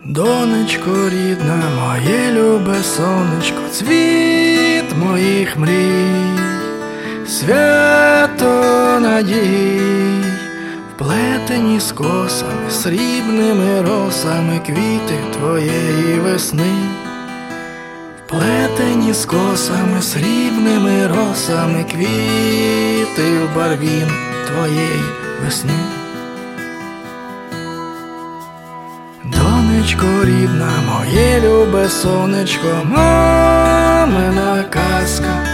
Донечко рідна, моє любе сонечко, цвіт моїх мрій, свято надій, вплетені з косами, срібними росами квіти твоєї весни, вплетені з косами, срібними росами квіти в барвін твоєї весни. Донечко рідна, моє любе сонечко, мамина казка,